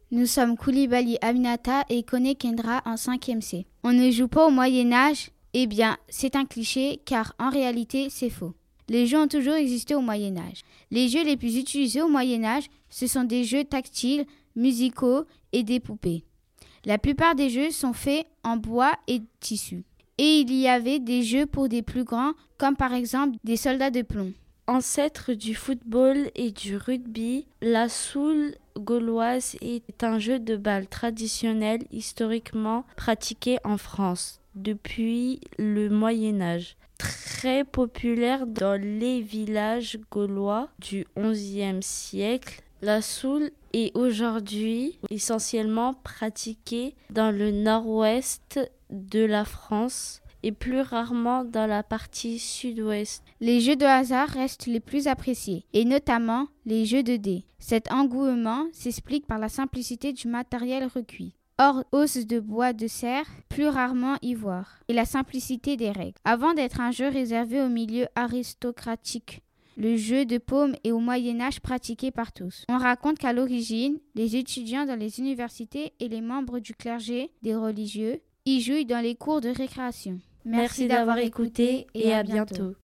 Nous sommes Koulibaly Aminata et Kone Kendra en 5e C. On ne joue pas au Moyen-Âge? Eh bien, c'est un cliché car en réalité, c'est faux. Les jeux ont toujours existé au Moyen-Âge. Les jeux les plus utilisés au Moyen-Âge, ce sont des jeux tactiles, musicaux et des poupées. La plupart des jeux sont faits en bois et tissu. Et il y avait des jeux pour des plus grands, comme par exemple des soldats de plomb. Ancêtre du football et du rugby, la soule gauloise est un jeu de balle traditionnel historiquement pratiqué en France depuis le Moyen Âge. Très populaire dans les villages gaulois du XIe siècle, la soule est aujourd'hui essentiellement pratiquée dans le nord-ouest de la France et plus rarement dans la partie sud-ouest. Les jeux de hasard restent les plus appréciés, et notamment les jeux de dés. Cet engouement s'explique par la simplicité du matériel recueilli. Or, os de bois de cerf, plus rarement ivoire, et la simplicité des règles. Avant d'être un jeu réservé au milieu aristocratique, le jeu de paume est au Moyen-Âge pratiqué par tous. On raconte qu'à l'origine, les étudiants dans les universités et les membres du clergé, des religieux, y jouent dans les cours de récréation. Merci d'avoir écouté et à bientôt.